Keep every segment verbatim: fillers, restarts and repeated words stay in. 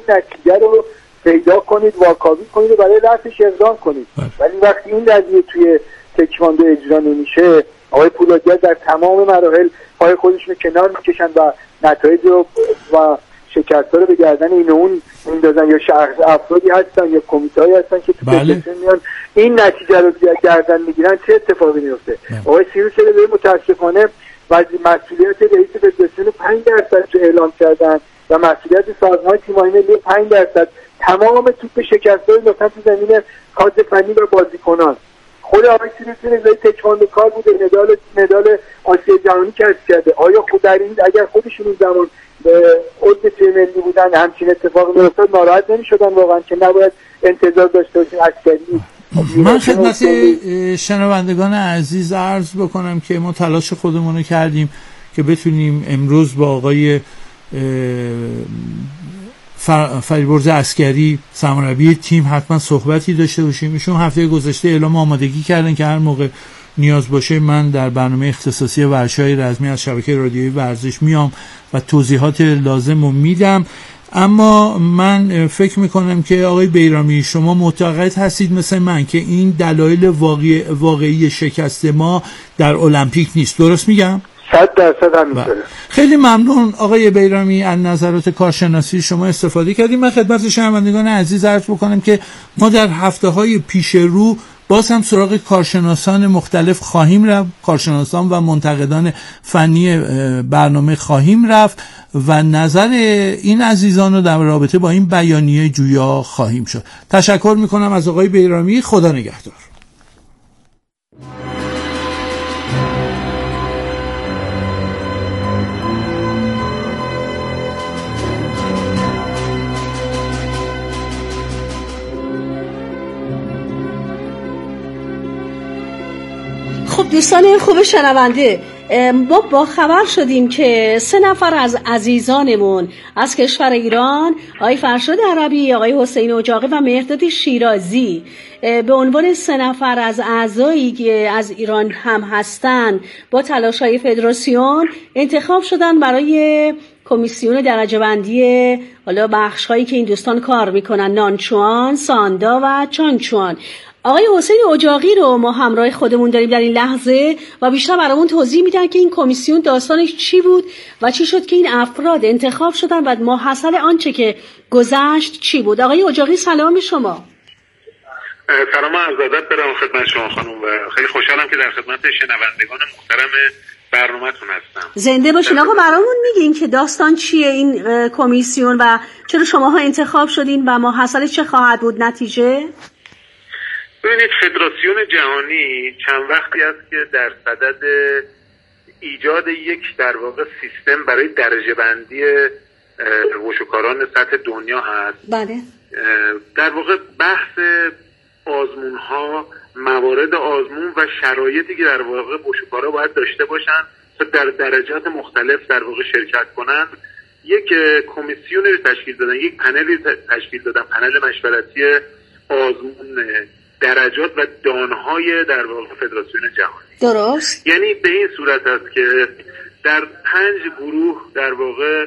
نتیجه رو پیدا کنید، واکاوی کنید و برای رفعش اقدام کنید. ولی وقتی این قضیه توی تکواندو اجرا نمیشه، آقای پولادی‌ها در تمام مراحل پای خودشون کنار میکشن و نتایج رو و شکست‌ها رو به گردن این و اون میندازن، یا شخص افرادی هستن یا کمیته‌ای هستن که تو فدراسیون میان این نتیجه رو گردن میگیرن. چه اتفاقی میفته؟ آقای سیروس رضایی متاسفانه وزیر مسئولیت رئیس فدراسیون پنج درصد رو اعلام کردن و مسئولیت سازمان تیم‌های ملی پنج درصد. تمام توپ شکست‌های مثلا تو زمین کادر فنی و بازیکنان. خود آقای سیروس رضایی تکواندو کار بوده، مدال مدال آسیا جهانی کسب کرده. آیا خود در این اگر خودشون اون زمان عضو تیم ملی بودن همچین اتفاقی میافتاد ناراحت نمی‌شدن واقعا که نباید انتظار داشته باشیم عسکری؟ من خدمت شنوندگان عزیز عرض بکنم که ما تلاش خودمون رو کردیم که بتونیم امروز با آقای فریبرز عسکری سرمربی تیم حتما صحبتی داشته باشیم. ایشون هفته گذشته اعلام آمادگی کردن که هر موقع نیاز باشه من در برنامه اختصاصی ورزش‌های رزمی از شبکه رادیویی ورزش میام و توضیحات لازم رو میدم. اما من فکر میکنم که آقای بیرامی شما معتقد هستید مثل من که این دلایل واقعی, واقعی شکست ما در المپیک نیست، درست میگم؟ صد درصد همینطوره. خیلی ممنون آقای بیرامی از نظرات کارشناسی شما استفاده کردیم. من خدمت شنوندگان عزیز عرض بکنم که ما در هفته‌های پیش رو باز هم سراغ کارشناسان مختلف خواهیم رفت، کارشناسان و منتقدان فنی برنامه خواهیم رفت و نظر این عزیزان رو در رابطه با این بیانیه جویا خواهیم شد. تشکر میکنم از آقای بیرامی. خدا نگهدار. خب دوستان خوب شنونده، ما با خبر شدیم که سه نفر از عزیزانمون از کشور ایران، آقای فرشاد عربی، آقای حسین اجاقی و مهرداد شیرازی، به عنوان سه نفر از اعضایی که از ایران هم هستن با تلاش‌های فدراسیون انتخاب شدن برای کمیسیون درجه بندی حالا بخش‌هایی که این دوستان کار میکنن، نانچوان، ساندا و چانچوان. آقای حسین اجاقی رو ما همراه خودمون داریم در این لحظه و بیشتر برامون توضیح میدن که این کمیسیون داستانش چی بود و چی شد که این افراد انتخاب شدن و ماحصل آنچه که گذشت چی بود. آقای اجاقی سلام شما. سلام عرض ادب برام خدمت شما خانم و خیلی خوشحالم که در خدمت شنوندگان محترم برنامه‌تون هستم. زنده باشین. آقا برامون میگین که داستان چیه این کمیسیون و چرا شماها انتخاب شدین و ماحصل چه خواهد بود نتیجه؟ ببینید فدراسیون جهانی چند وقتی است که در صدد ایجاد یک در واقع سیستم برای درجه بندی وشوکاران سطح دنیا هست. بله. در واقع بحث آزمون ها، موارد آزمون و شرایطی که در واقع وشوکارا باید داشته باشن تا در درجات مختلف در واقع شرکت کنن، یک کمیسیون رو تشکیل دادن، یک پنلی تشکیل دادن، پنل مشورتی آزمون درجات و دانهای در واقع فدراسیون جهانی. درست. یعنی به این صورت است که در پنج گروه در واقع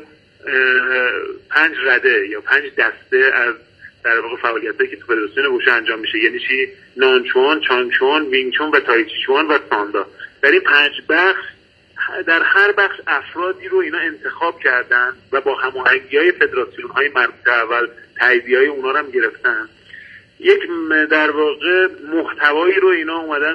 پنج رده یا پنج دسته از در واقع فعالیتایی که تو فدراسیون وشو انجام میشه، یعنی چی؟ نانچوان، چانچوان، وینگچون و تایچیچوان و ساندا. در این پنج بخش در هر بخش افرادی رو اینا انتخاب کردن و با هماهنگی‌های فدراسیون‌های مربوطه اول تاییدیه‌های اونا رو هم گرفتن. یک در واقع محتوایی رو اینا اومدن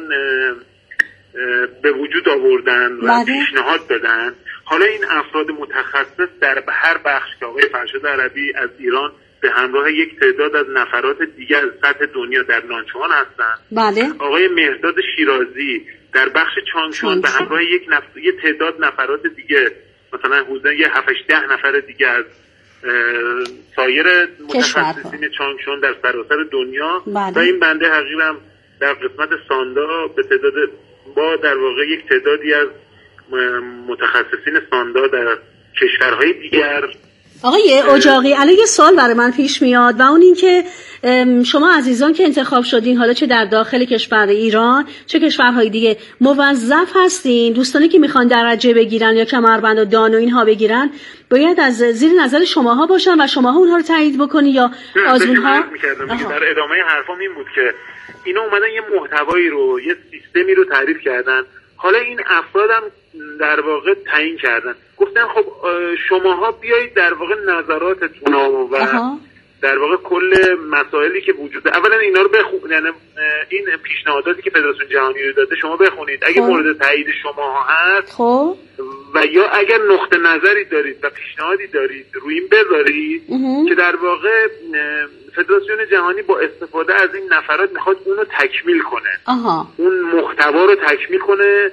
به وجود آوردن و پیشنهاد دادن. حالا این افراد متخصص در هر بخش که آقای فرشاد عربی از ایران به همراه یک تعداد از نفرات دیگر از سطح دنیا در نانچوان هستن. بله. آقای مهرداد شیرازی در بخش چانچوان به همراه یک نف... یک تعداد نفرات دیگه، مثلا حدود یه هفت ده نفر دیگه از سایر متخصصین چانچون در سراسر دنیا. بله. و این بنده حقیرم در قسمت ساندا به تعداد با در واقع یک تعدادی از متخصصین ساندا در کشورهای دیگر آقای اجاقی الان یه سوال برای من پیش میاد و اون این که شما عزیزان که انتخاب شدین، حالا چه در داخل کشور ایران چه کشورهای دیگه، موظف هستین دوستانی که میخوان درجه بگیرن یا کمربند و دان و اینها بگیرن باید از زیر نظر شماها باشن و شماها اونها رو تایید بکنی یا آزمون‌ها؟ در ادامه حرفام این بود که اینا اومدن یه محتوایی رو، یه سیستمی رو تعریف کردن، حالا این افرادم در واقع تعیین کردن، گفتن خب شماها بیایید در واقع نظراتتون و اها. در واقع کل مسائلی که وجود داره اولا اینا رو بخونید، یعنی این پیشنهاداتی که فدراسیون جهانی رو داده شما بخونید، اگه خب. مورد تایید شما هست خب. و یا اگر نقطه نظری دارید و پیشنهادی دارید روی این بذارید اه. که در واقع فدراسیون جهانی با استفاده از این نفرات میخواد اونو تکمیل کنه اها. اون محتوا رو تکمیل کنه،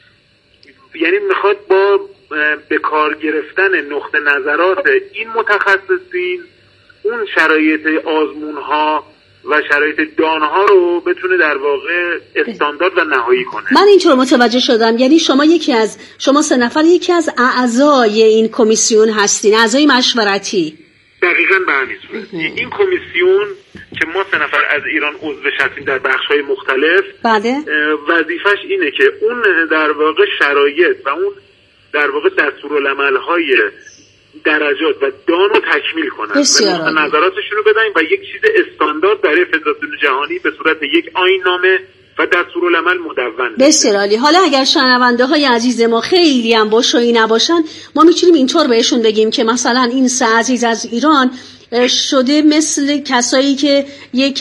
یعنی میخواد با به کار گرفتن نقطه نظرات این متخصصین اون شرایط آزمون ها و شرایط دانها رو بتونه در واقع استاندارد و نهایی کنه. من اینطور متوجه شدم، یعنی شما یکی از شما سه نفر یکی از اعضای این کمیسیون هستین، اعضای مشورتی. دقیقاً به همین صورت. این کمیسیون که ما سه نفر از ایران عضو هستیم در بخش‌های مختلف، بله. وظیفه‌اش اینه که اون در واقع شرایط و اون در واقع دستورالعمل‌های درجات و دان رو تکمیل کنن و نظراتشون رو بدن و یک چیز استاندارد برای فدراسیون جهانی به صورت یک آیین‌نامه و دستورالعمل مدون. بسیار عالی. حالا اگر شنونده های عزیز ما خیلی هم باشویی نباشن، ما میتونیم اینطور بهشون بگیم که مثلا این سه عزیز از ایران شده مثل کسایی که یک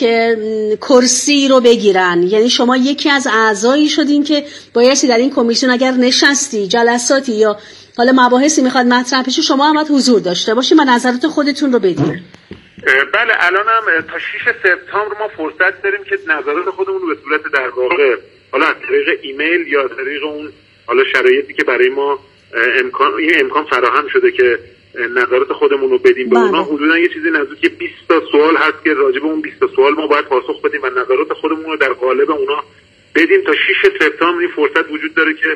کرسی رو بگیرن، یعنی شما یکی از اعضایی شدین که بایستی در این کمیسیون اگر نشستی جلساتی یا حالا مباحثی میخواد مطرح بشه شما هم باید حضور داشته باشین و نظرات خودتون رو بدین. بله الان هم تا شش سپتامبر ما فرصت داریم که نظرات خودمون رو به صورت در واقع حالا از طریق ایمیل یا طریق اون حالا شرایطی که برای ما امکان این امکان فراهم شده که نظرات خودمون رو بدیم به اونا، حدودا یه چیزی نزدیک بیست تا سوال هست که راجع به اون بیست تا سوال ما باید پاسخ بدیم و نظرات خودمون رو در قالب اونا بدیم. تا شش سپتامبر این فرصت وجود داره که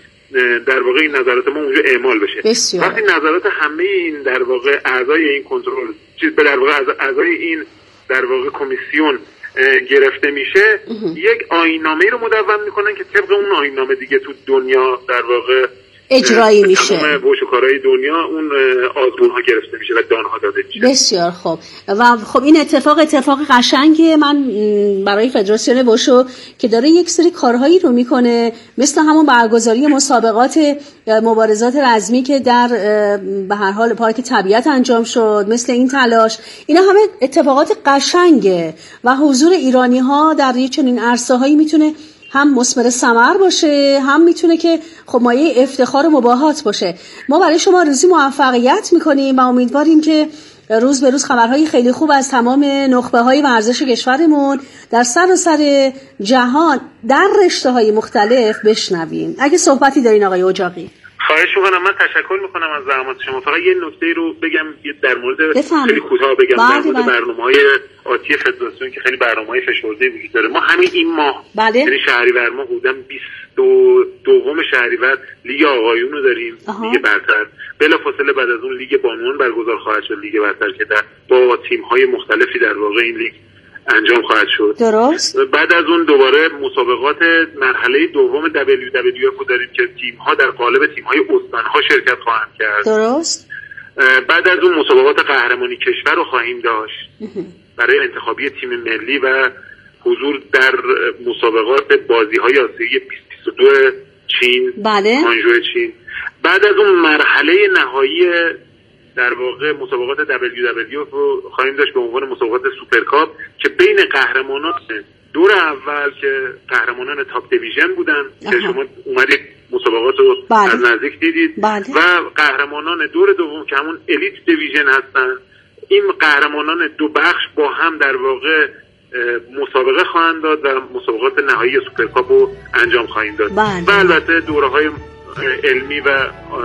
در واقع این نظرات ما اونجا اعمال بشه. بسیار. وقتی نظرات همه این در واقع اعضای این کنترل چیز به در واقع اعضای این در واقع کمیسیون گرفته میشه اه. یک آیین‌نامه رو مدون میکنن که طبق اون آیین‌نامه دیگه تو دنیا در واقع اجرایی میشه، تمام بوشکارهای دنیا اون آزمون ها گرفته میشه و دانها داده میشه. بسیار خوب. و خب این اتفاق اتفاق قشنگه. من برای فدراسیون وشو که داره یک سری کارهایی رو میکنه مثل همون برگزاری مسابقات مبارزات رزمی که در به هر حال پارک طبیعت انجام شد، مثل این تلاش، اینا همه اتفاقات قشنگه و حضور ایرانی ها در یه چنین عرصه هایی میتونه هم مثمر ثمر باشه، هم میتونه که خب مایه افتخار و مباهات باشه. ما برای شما آرزوی موفقیت میکنیم و امیدواریم که روز به روز خبرهای خیلی خوب از تمام نخبه‌های ورزش کشورمون در سراسر جهان در رشته‌های مختلف بشنویم. اگه صحبتی دارین آقای اجاقی. خواهش می‌کنم. من تشکر می‌کنم از زحمات شما. فقط یه نکته رو بگم در مورد خیلی کوتاه بگم در مورد برنامه‌های آتی فدراسیون که خیلی برنامه‌های فشرده وجود داره. ما همین این ماه یعنی شهریور ما حدوداً بیست و دوم شهریور لیگ آقایون رو داریم، لیگ برتر. بلافاصله بعد از اون لیگ بانوان برگزار خواهد شد، لیگ برتر که در با تیم‌های مختلفی در واقع این لیگ انجام خواهد شد. درست. بعد از اون دوباره مسابقات مرحله دوم دبلیو دبلیو اف رو داریم که تیم‌ها در قالب تیم‌های استان‌ها شرکت خواهند کرد. درست. بعد از اون مسابقات قهرمانی کشور رو خواهیم داشت برای انتخابی تیم ملی و حضور در مسابقات بازی‌های آسیایی بیست و دو چین، بله. هانجو چین. بعد از اون مرحله نهایی در واقع مسابقات دبلیو دبلیو رو خواهیم داشت به عنوان مسابقات سوپرکاپ که بین قهرمانان دور اول که قهرمانان تاپ دیویژن بودن که شما اومدید مسابقات رو بله. از نزدیک دیدید بله. و قهرمانان دور دوم که همون الیت دیویژن هستن، این قهرمانان دو بخش با هم در واقع مسابقه خواهند داد و مسابقات نهایی سوپرکاپ رو انجام خواهیم داد. بله. و البته دوره‌های علمی و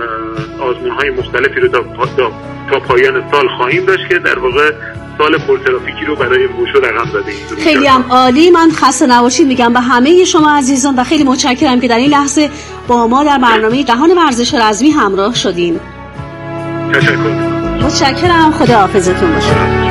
آزمون‌های مختلفی رو تا, تا, تا پایان سال خواهیم داشت که در واقع سال پرترافیکی رو برای وشو رقم زده. خیلی هم عالی. من خسته نباشید میگم به همه شما عزیزان و خیلی متشکرم که در این لحظه با ما در برنامه جهان ورزش رزمی همراه شدین. تشکر میکنم. متشکرم، خدا حافظتون باشه.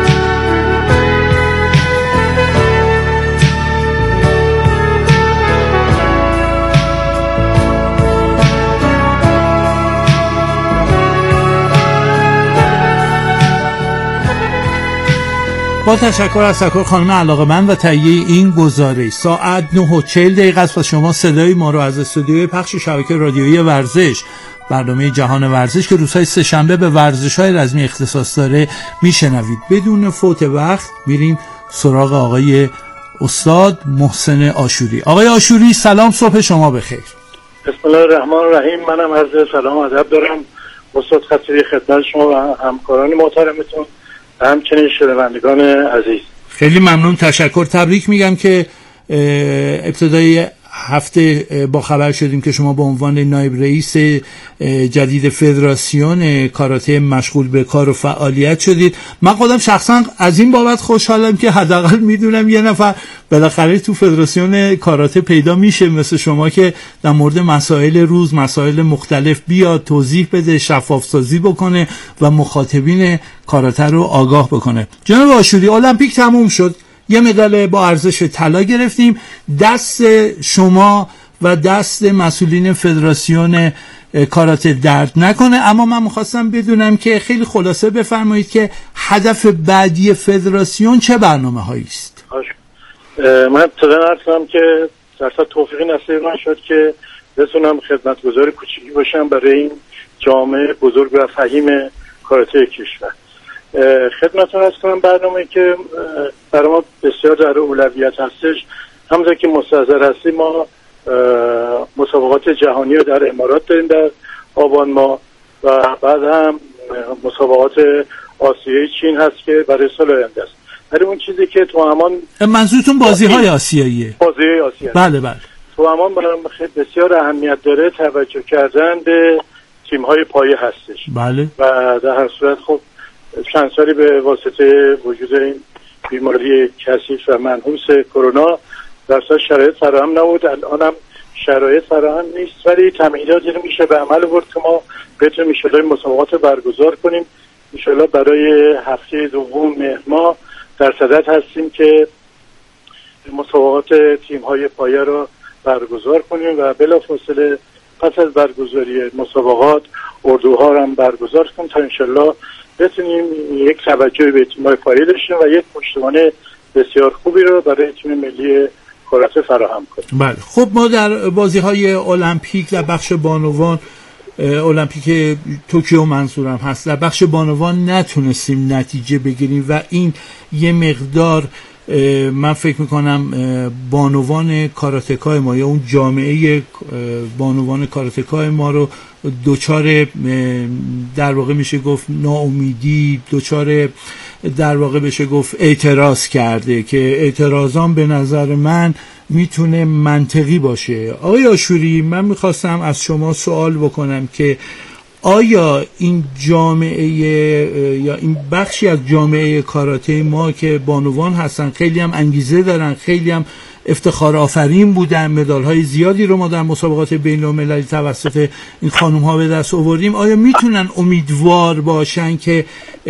با تشکر از سرکار خانم علاقه‌مند و تهیه این گزارش. ساعت نه و چهل دقیقه است و شما صدای ما رو از استودیوی پخش شبکه رادیویی ورزش، برنامه جهان ورزش که روزهای سه‌شنبه به ورزش‌های رزمی اختصاص داره میشنوید. بدون فوت وقت میریم سراغ آقای استاد محسن آشوری. آقای آشوری سلام، صبح شما بخیر. بسم الله الرحمن الرحیم. منم عرض سلام و ادب دارم استاد خطیبی خدمت شما و همکاران محترمتون، همچنین شنوندگان عزیز. خیلی ممنون، تشکر، تبریک میگم که ابتدای هفته با خبر شدیم که شما به عنوان نایب رئیس جدید فدراسیون کاراته مشغول به کار و فعالیت شدید. من خودم شخصا از این بابت خوشحالم که حداقل میدونم یه نفر بالاخره تو فدراسیون کاراته پیدا میشه مثل شما که در مورد مسائل روز، مسائل مختلف بیاد توضیح بده، شفاف سازی بکنه و مخاطبین کاراته رو آگاه بکنه. جناب آشوری، المپیک تموم شد، یه مدال با ارزش طلا گرفتیم. دست شما و دست مسئولین فدراسیون کاراته درد نکنه، اما من می‌خواستم بدونم که خیلی خلاصه بفرمایید که هدف بعدی فدراسیون چه برنامه‌هایی است؟ من ابتدا عرض کنم که در صورت توفیقی نصیب من شد که بتونم خدمتگزار کوچیکی باشم برای این جامعه بزرگ و فهیم کاراته کشور. خدمتتون عرض کنم برنامه‌ای که برای ما بسیار در اولویت هستش، همونطور که مستحضر هستیم ما مسابقات جهانی رو در امارات داریم در آبان ماه و بعد هم مسابقات آسیایی چین هست که برای سال آینده است. برای اون چیزی که تو همان منظورتون بازی‌های آسیاییه؟ بازی‌های آسیایی. بله بله. تو همان برای بسیار اهمیت داره توجه کردن به تیم‌های پایه هستش. بله. و در هر صورت خب چند سالی به واسطه وجود این بیماری کثیف و منحوس کرونا در اصل شرایط فراهم نبود، الان هم شرایط فراهم نیست، ولی تمهیداتی رو میشه به عمل برد که ما بتونیم انشالله مسابقات برگزار کنیم. انشالله برای هفته دوم مهر ماه در صدد هستیم که مسابقات تیم‌های پایه رو برگزار کنیم و بلافاصله پس از برگزاری مسابقات اردوها رو هم برگزار کنیم تا انشالله بتونیم یک توجه به تیم‌های پایه داشتیم و یک پشتوانه بسیار خوبی رو برای تیم ملی کاراته فراهم کنیم. بله. خب ما در بازی‌های المپیک در بخش بانوان، المپیک توکیو منظورم هست، در بخش بانوان نتونستیم نتیجه بگیریم و این یه مقدار من فکر میکنم بانوان کاراتکای ما یا اون جامعه بانوان کاراتکای ما رو دوچار در واقع میشه گفت ناامیدی، دوچار در واقع بشه گفت اعتراض کرده که اعتراضان به نظر من میتونه منطقی باشه. آقای آشوری، من میخواستم از شما سوال بکنم که آیا این جامعه یا این بخشی از جامعه کاراته ما که بانوان هستن خیلی هم انگیزه دارن، خیلی هم افتخار آفرین بودن، مدال های زیادی رو ما در مسابقات بین المللی توسط این خانم ها به دست آوردیم، آیا میتونن امیدوار باشن که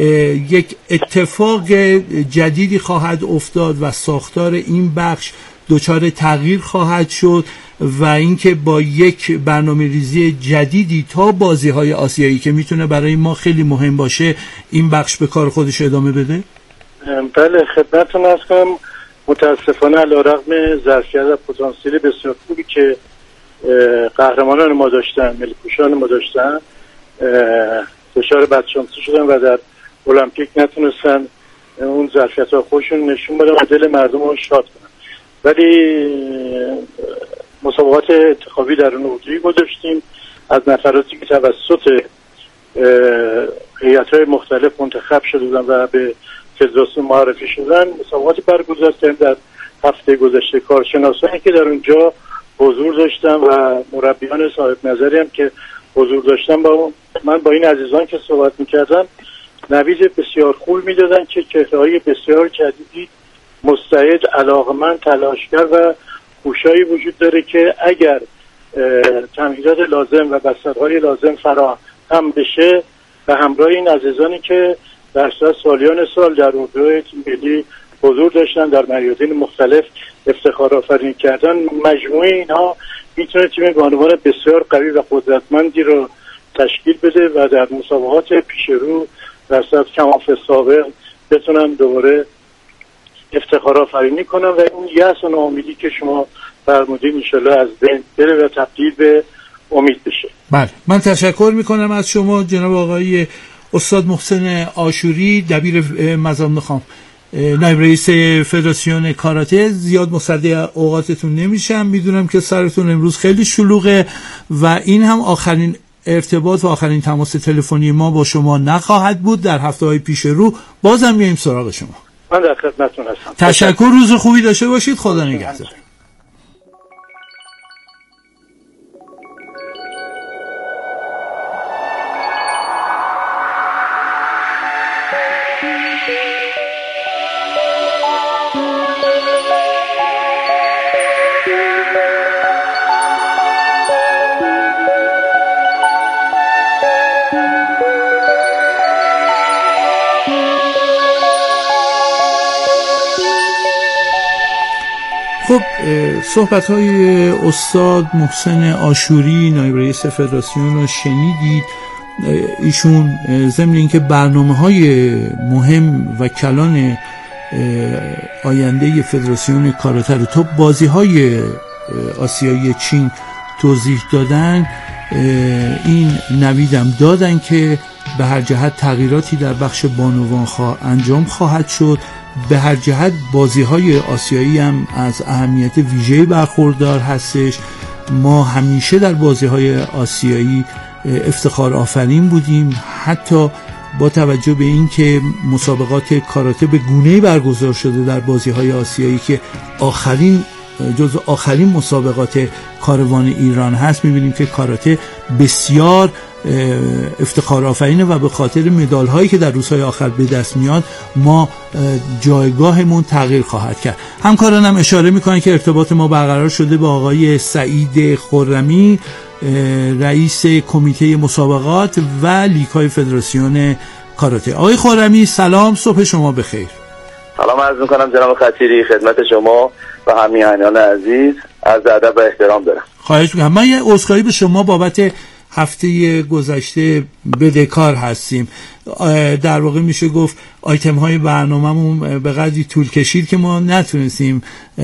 یک اتفاق جدیدی خواهد افتاد و ساختار این بخش دچار تغییر خواهد شد و اینکه با یک برنامه ریزی جدیدی تا بازی های آسیایی که میتونه برای ما خیلی مهم باشه این بخش به کار خودش ادامه بده؟ بله، خدمتتون عرض کنم متاسفانه علیرغم ظرفیت و پتانسیل بسیار خوبی که قهرمانان ما داشتن، ملی‌پوشان ما داشتن، دچار بدشانسی شدن و در المپیک نتونستن اون ظرفیت‌ها خودشون نشون بدن و دل مردم رو شاد کنن. ولی مسابقات انتخابی در اون اردویی گذاشتیم از نفراتی که توسط هیئت‌های مختلف منتخب شدن و به فدراسیون معرفی شدن. مسابقاتی برگزار کردیم در هفته گذشته. کارشناسانی که در اونجا حضور داشتن و مربیان صاحب نظری هم که حضور داشتن با من با این عزیزان که صحبت می‌کردم نوید بسیار خوب می‌دادن که چهره‌های بسیار جدیدی مستعد، علاقمند، تلاشگر و کوشایی وجود داره که اگر تمهیدات لازم و بسترهای لازم فراهم بشه و همراه این عزیزانی که در سالیان سال در اردوهای تیم ملی حضور داشتن، در میادین مختلف افتخار آفرینی کردن، مجموعه اینها میتونه تیم بانوان بسیار قوی و قدرتمندی رو تشکیل بده و در مسابقات پیش رو در صورت کماف سابق بتونن دوباره افتخار آفرینی کنن و اون یأس و ناامیدی که شما فرمودین انشالله از بین بره و تبدیل به امید بشه. بله، من تشکر میکنم از شما جناب آقای استاد محسن آشوری، دبیر مزام خام، نایب رئیس فدراسیون کاراته. زیاد مصدق اوقاتتون نمیشم، میدونم که سرتون امروز خیلی شلوغه و این هم آخرین ارتباط و آخرین تماس تلفنی ما با شما نخواهد بود. در هفته‌های پیش رو بازم میایم سراغ شما. من در خدمتتون هستم. تشکر، روز خوبی داشته باشید. خدا نگهدار. خب صحبت های استاد محسن آشوری نایب رئیس فدراسیون رو شنیدید. ایشون ضمن اینکه برنامه های مهم و کلان آینده فدراسیون کاراته رو تو بازی های آسیایی چین توضیح دادن، این نویدم دادن که به هر جهت تغییراتی در بخش بانوان خواه انجام خواهد شد. به هر جهت بازی‌های آسیایی هم از اهمیت ویژه‌ای برخوردار هستش. ما همیشه در بازی‌های آسیایی افتخار آفرین بودیم، حتی با توجه به اینکه مسابقات کاراته به گونه‌ای برگزار شده در بازی‌های آسیایی که آخرین جزو آخرین مسابقات کاروان ایران هست، می‌بینیم که کاراته بسیار افتخار آفرینه و به خاطر مدال هایی که در روزهای آخر به دست میاد ما جایگاهمون تغییر خواهد کرد. همکارانم اشاره میکنن که ارتباط ما برقرار شده با آقای سعید خرمی، رئیس کمیته مسابقات و لیگ های فدراسیون کاراته. آقای خرمی سلام، صبح شما بخیر. سلام عرض میکنم جناب خطیری خدمت شما و همیهنان عزیز، عرض ادب و احترام دارم. خواهش میکنم. من یه عذرخواهی به شما بابت هفته گذشته بدهکار هستیم. در واقع میشه گفت آیتم های برنامه‌مون به قدری طول کشید که ما نتونستیم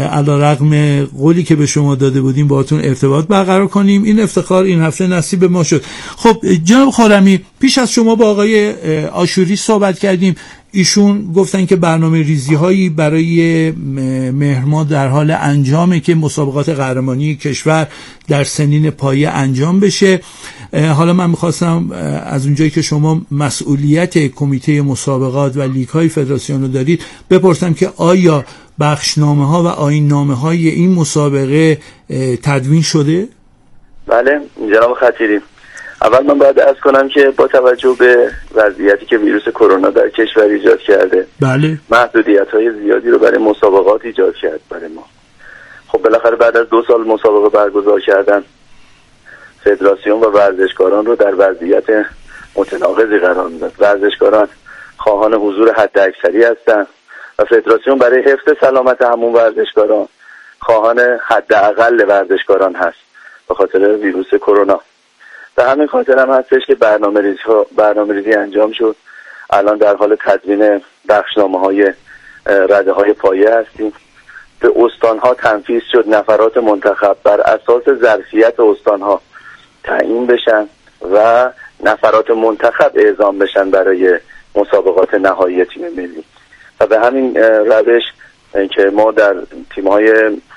علیرغم قولی که به شما داده بودیم باهاتون ارتباط برقرار کنیم. این افتخار این هفته نصیب ما شد. خب جناب خرمی، پیش از شما با آقای آشوری صحبت کردیم. ایشون گفتن که برنامه ریزی هایی برای مهر ماه در حال انجامه که مسابقات قهرمانی کشور در سنین پایه انجام بشه. حالا من میخواستم از اونجایی که شما مسئولیت کمیته مسابقات و لیگ های فدراسیون رو دارید بپرسم که آیا بخشنامه ها و آیین نامه های این مسابقه تدوین شده؟ بله جناب خطیری، اول من باید عرض کنم که با توجه به وضعیتی که ویروس کرونا در کشور ایجاد کرده، بله، محدودیت‌های زیادی رو برای مسابقات ایجاد کرد برای ما. خب بالاخره بعد از دو سال مسابقه برگزار کردن، فدراسیون و ورزشکاران رو در وضعیت متناقضی قرار میداد. ورزشکاران خواهان حضور حداکثری هستند و فدراسیون برای حفظ سلامت همون ورزشکاران خواهان حداقل ورزشکاران هست به خاطر ویروس کرونا. به همین خاطر هم هستش که برنامه‌ریزی برنامه‌ریزی انجام شد. الان در حال تدوین بخشنامه‌های رده‌های پایه هستیم. به استان‌ها تنفیذ شد نفرات منتخب بر اساس ظرفیت استان‌ها تعیین بشن و نفرات منتخب اعزام بشن برای مسابقات نهایی تیم ملی. و به همین روش که ما در تیم‌های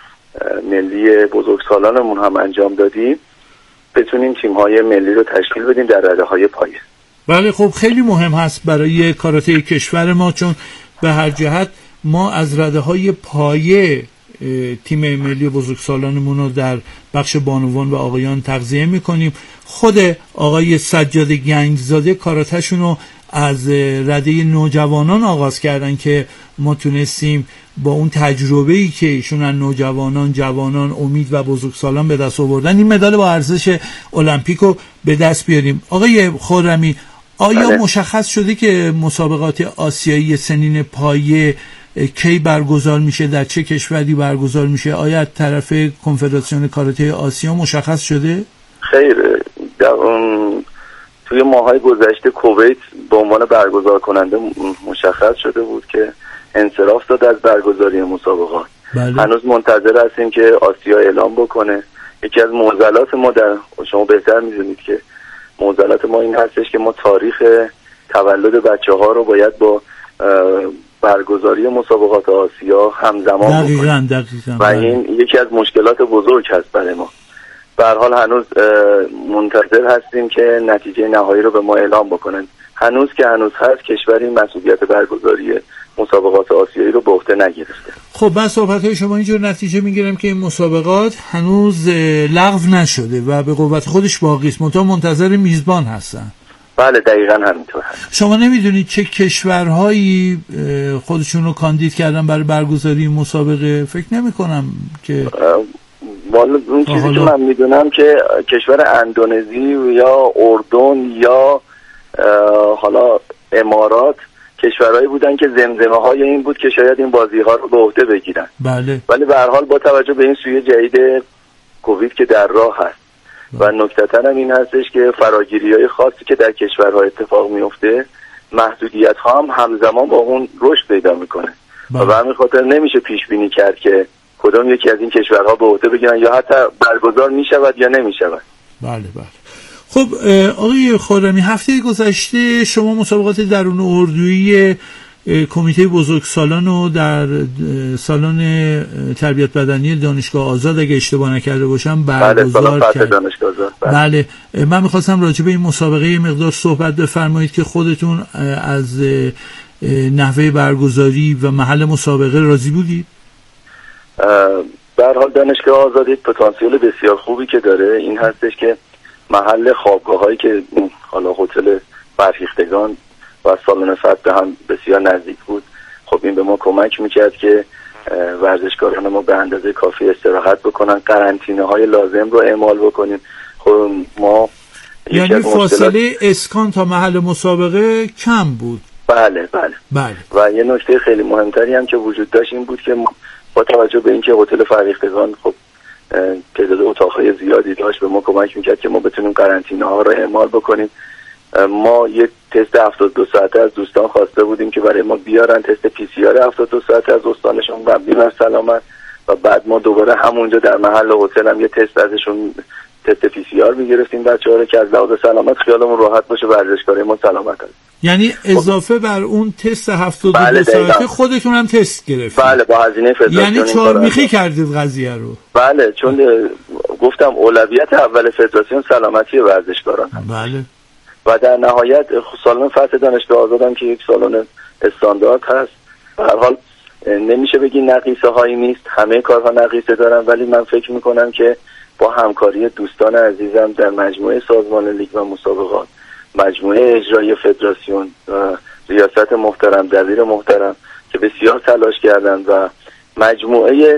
ملی بزرگسالانمون هم انجام دادیم بتونیم تیم‌های ملی رو تشکیل بدیم در رده‌های پایه. بله خب خیلی مهم هست برای کاراته کشور ما، چون به هر جهت ما از رده‌های پایه تیم ملی بزرگسالانمون رو در بخش بانوان و آقایان تغذیه می‌کنیم. خود آقای سجاد گنجزاده کاراته‌شون رو از رده نوجوانان آغاز کردن که ما تونستیم با اون تجربه‌ای که ایشون از نوجوانان، جوانان، امید و بزرگسالان به دست آوردن این مدال با ارزش المپیک رو به دست بیاریم. آقای خرمی، آیا بله. مشخص شده که مسابقات آسیایی سنین پایه کی برگزار میشه، در چه کشوری برگزار میشه؟ آیا از طرف کنفدراسیون کاراته آسیا مشخص شده؟ خیر، در اون توی ماهای گذشته کویت به عنوان برگزار کننده مشخص شده بود که انصراف داد از برگزاری مسابقات. بله. هنوز منتظر هستیم که آسیا اعلام بکنه. یکی از معضلات ما، در شما بهتر میدونید که معضلات ما این هستش که ما تاریخ تولد بچه ها رو باید با برگزاری مسابقات آسیا همزمان دقیقاً بکنیم دقیقاً و این یکی از مشکلات بزرگ هست برای ما. به هر حال هنوز منتظر هستیم که نتیجه نهایی رو به ما اعلام بکنن. هنوز که هنوز هست، کشوری مسئولیت برگزاری مسابقات آسیایی رو به عهده نگرفته. خب من صحبت‌های شما اینجور نتیجه میگیرم که این مسابقات هنوز لغو نشده و به قوت خودش باقی است، منتها منتظر میزبان هستن. بله دقیقاً همینطور هست. شما نمیدونید چه کشورهایی خودشون رو کاندید کردن برای برگزاری مسابقه؟ فکر نمی کنم که والا اون چیزی که من میدونم که کشور اندونزی یا اردن یا حالا امارات کشورهایی بودن که زمزمه های این بود که شاید این بازی ها رو به عهده بگیرن. بله. ولی به هر حال با توجه به این سویه جدید کووید که در راه هست و نکته‌تر هم این هستش که فراگیری‌های خاصی که در کشورها اتفاق میفته، محدودیت‌ها هم همزمان با اون رشد پیدا میکنه و به همین خاطر نمیشه پیش بینی کرد که کدام یکی از این کشورها به عهده بگیرن یا حتی برگزار میشود یا نمیشود. بله بله. خب آقای خرمی، هفته گذشته شما مسابقات درون اردویی کمیته بزرگسالان رو در سالن تربیت بدنی دانشگاه آزاد اگه اشتباه نکرده باشم برگزار بله کرد. دانشگاه آزاد. بله. بله من میخواستم راجع به این مسابقه یه مقدار صحبت بفرمایید که خودتون از نحوه برگزاری و محل مسابقه راضی بودید؟ در حال دانشگاه آزاد یک پتانسیل بسیار خوبی که داره این هستش که محل خوابگاه هایی که حالا هتل فرهیختگان و سالن فتح به هم بسیار نزدیک بود، خب این به ما کمک میکرد که ورزشکاران ما به اندازه کافی استراحت بکنن، قرنطینه های لازم رو اعمال بکنیم. خب ما یعنی فاصله اسکان تا محل مسابقه کم بود. بله بله بله. و یه نکته خیلی مهمتری هم که وجود داشت این بود که با توجه به اینکه هتل فرهیختگان خب تعداد اتاقهای زیادی داشت، به ما کمک میکرد که ما بتونیم قرنطینه ها رو اعمال بکنیم. ما یک تست هفتاد و دو ساعته از دوستان خواسته بودیم که برای ما بیارن تست پی سی آر هفتاد و دو ساعته از استانشون مبنی بر سلامت و بعد ما دوباره همونجا در محل هتل هم یه تست ازشون تست پی سی آر میگرفتیم بچه‌ها رو که از لحاظ سلامت خیالمون راحت باشه ورزشکارای ما سلامت هست. یعنی اضافه بر اون تست هفتاد و دو بله ساعته خودتون هم تست گرفتید؟ بله با هزینه فدراسیون. یعنی چهارمیخی کردید قضیه رو؟ بله چون گفتم اولویت اول فدراسیون سلامتی ورزشکاران هست. بله. و در نهایت سالن فتح دانشگاه آزاد هم که یک سالن استاندارد هست، به هر حال نمیشه بگی نقیصه هایی نیست، همه کارها نقیصه دارن، ولی من فکر میکنم که با همکاری دوستان عزیزم در مجموعه سازمان لیگ و مسابقات، مجموعه اجرایی فدراسیون و ریاست محترم، دبیر محترم که بسیار تلاش کردن و مجموعه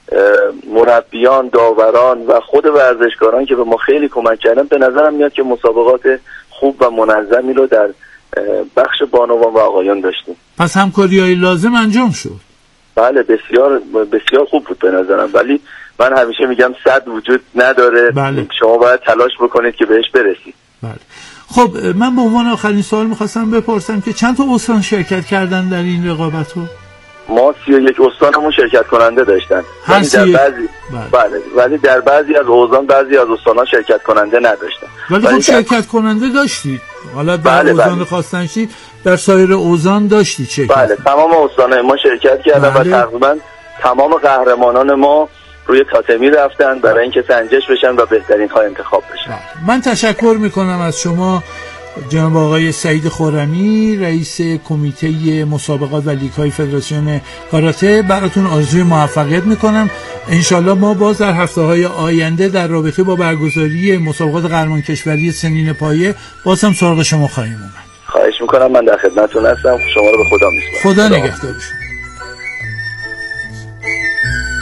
مربیان، داوران و خود ورزشکاران که به ما خیلی کمک کردن، به نظرم میاد که مسابقات خوب و منظمی رو در بخش بانوان و آقایان داشتیم. پس همکاری‌های لازم انجام شد؟ بله بسیار بسیار خوب بود به نظرم، ولی من همیشه میگم صد وجود نداره. بله. شما باید تلاش بکنید که بهش برسید. بله. خب من به عنوان آخرین سوال میخواستم بپرسم که چند تا استان شرکت کردن در این رقابت رو؟ ما سی و یک استانمون شرکت کننده داشتن. ولی در بعضی بله. بله ولی در بعضی از اوزان بعضی از استان‌ها شرکت کننده نداشتن. ولی خب شرکت کننده داشتید. حالا در بله اوزان بله. خواستنشید در سایر اوزان داشتید شرکت. بله تمام استان‌های ما شرکت کردن بله. و تقریبا تمام قهرمانان ما روی تاتمی رفتن برای اینکه سنجش بشن و بهترین ها انتخاب بشن. بله. من تشکر میکنم از شما جناب آقای سعید خرمی، رئیس کمیته مسابقات و لیگ‌های فدراسیون کاراته. براتون آرزوی موفقیت میکنم. انشالله ما باز در هفته‌های آینده در رابطه با برگزاری مسابقات قهرمان کشوری سنین پایه باز هم سراغ شما خواهیم اومد. خواهش میکنم، من در خدمتتون هستم. شما رو به خدا میسپارم. خدا نگهدار شما.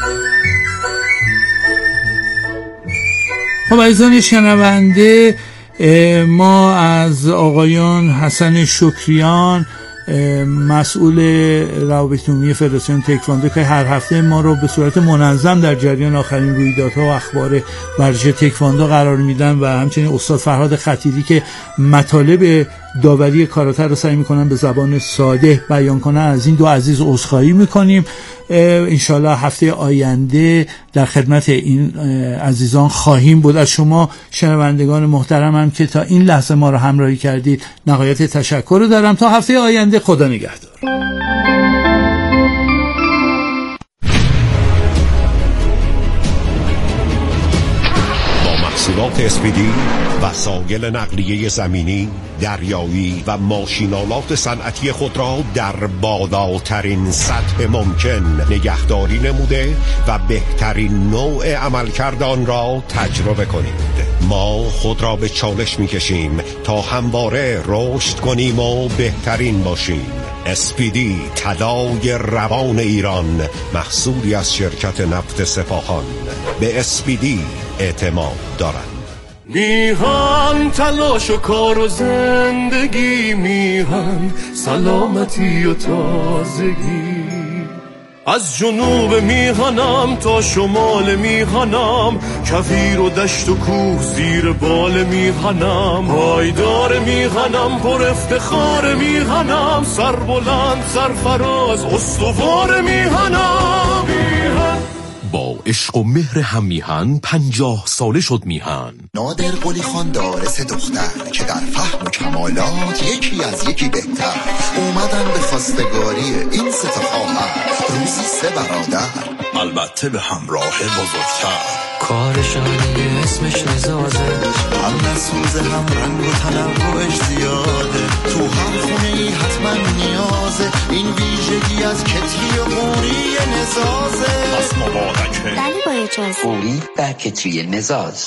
خب عزیزان شنونده، ما از آقایان حسن شکریان مسئول روابط عمومی فدراسیون تکواندو که هر هفته ما رو به صورت منظم در جریان آخرین رویدادها و اخبار ورزش تکواندو قرار میدن و همچنین استاد فرهاد خطیبی که مطالب داوری کاراته رو سعی میکنن به زبان ساده بیان کنن، از این دو عزیز عذرخواهی میکنیم. انشالله هفته آینده در خدمت این عزیزان خواهیم بود. از شما شنوندگان محترمم که تا این لحظه ما رو همراهی کردید نهایت تشکر رو دارم. تا هفته آینده، خدا نگهدار. محصولات اسپیدی، وسایل نقلیه زمینی، دریایی و ماشینالات صنعتی خود را در بالاترین سطح ممکن نگهداری نموده و بهترین نوع عملکرد آن را تجربه کنید. ما خود را به چالش می‌کشیم تا همواره رشد کنیم و بهترین باشیم. اسپیدی، طلای روان ایران، محصولی از شرکت نفت سپاهان. به اسپیدی اعتماد دارند. میهن تلاش و کار و زندگی، میهن سلامتی و تازگی. از جنوب میهنم تا شمال میهنم، کویر و دشت و کوه زیر بال میهنم. پایدار میهنم، پر افتخار میهنم، سربلند سرفراز استوار میهنم. میهن با عشق و مهر هم میهن پنجاه ساله شد میهن. نادر قلی خان داره سه دختر که در فهم و کمالات یکی از یکی بهتر. اومدن به خواستگاری این سه تا خواهر، روزی سه برادر، البته به همراه بزرگتر. کارشانی اسمش نزازه، هم نسوزه هم رنگ و تنوعش زیاده. تو هر خونه ای حتما نیازه، این ویژگی از کتری و قوری نزازه. پس مبارکه بله با اجازه. قوری و کتری نزاز.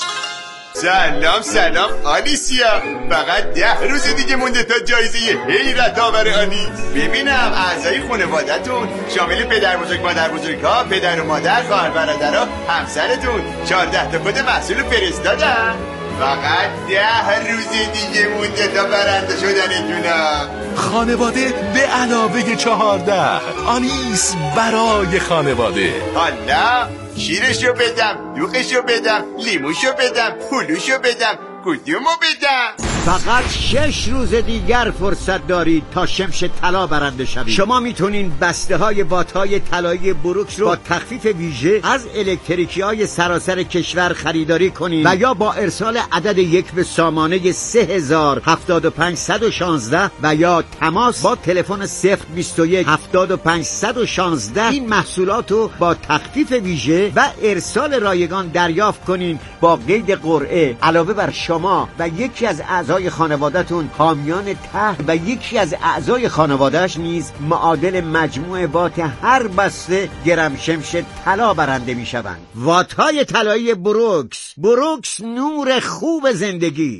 سلام سلام آلیسیا، فقط ده روز دیگه مونده تا جایزه حیرت آور آلیس. ببینم اعضای خانوادتون شامل پدر بزرگ مادر بزرگ ها، پدر و مادر، خواهر برادرها، همسرتون چهارده تا کد محصول فرستادن. فقط ده روز دیگه مونده تا برنده شدنتونا. خانواده به علاوه چهارده، آلیس برای خانواده. حالا شیرشو بدم، دوغشو بدم، لیموشو بدم، هلوشو بدم، کدومو بدم؟ فقط شش روز دیگر فرصت دارید تا شمش طلا برنده شوید. شما میتونین بسته های وات های طلایی بروکس رو با تخفیف ویژه از الکتریکی های سراسر کشور خریداری کنید و یا با ارسال عدد یک به سامانه سه هزار هفتاد و پنج صد و شانزده و یا تماس با تلفن صفر بیست و یک هفتاد و پنج صد و شانزده این محصولات رو با تخفیف ویژه و ارسال رایگان دریافت کنین با قید قرعه. علاوه بر شما و یکی از اعضای خانواده‌تون، حامیان طرح و یکی از اعضای خانواده‌اش نیز معادل مجموع وات هر بسته گرم شمش طلا برنده می‌شوند. وات‌های طلایی بروکس. بروکس، نور خوب زندگی.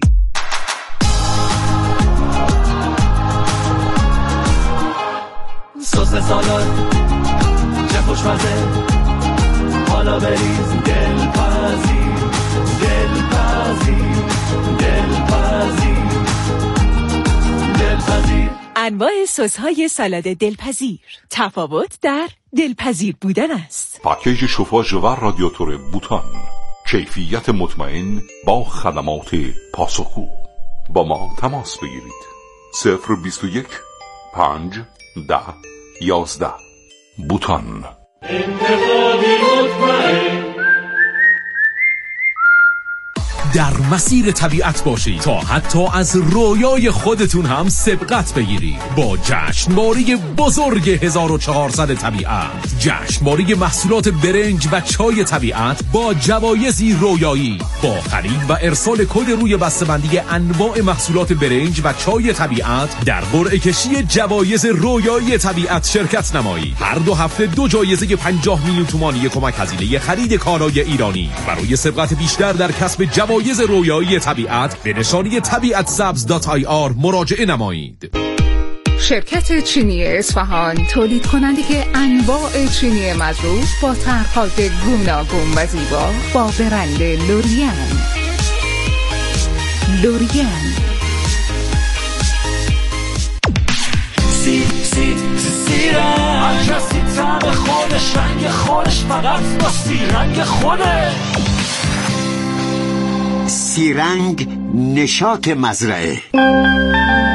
سس سالاد چه خوشمزه، حالا بریز دلپذیر دلپذیر دلپذیر دلپذیر. انواع سس‌های سالاد دلپذیر، تفاوت در دلپذیر بودن است. پاکیج شوفاژ و رادیاتور بوتان، کیفیت مطمئن با خدمات پاسخگو. با ما تماس بگیرید. صفر بیست و یک پنج ده یازده. بوتان. انتخابی مطمئن. در مسیر طبیعت باشید تا حتی از رویای خودتون هم سبقت بگیرید با جشنواره بزرگ هزار و چهارصد طبیعت. جشنواره محصولات برنج و چای طبیعت با جوایزی رویایی. با خرید و ارسال کد روی بسته‌بندی انواع محصولات برنج و چای طبیعت در قرعه کشی جوایز رویایی طبیعت شرکت نمایید. هر دو هفته دو جایزه پنجاه میلیون تومانی کمک هزینه خرید کالای ایرانی. برای سبقت بیشتر در کسب جوایز جوایز رویایی طبیعت به نشانی طبیعت سبز دات آی آر مراجعه نمایید. شرکت چینی اصفهان تولید کننده انواع چینی مضروب با طرح‌های گوناگون و زیبا با برند لوریان. لورین. سی سی سیرنگ، هر کسی طعم خودش، رنگ خودش، فقط با سیرنگ خوده. سیرنگ نشاط مزرعه.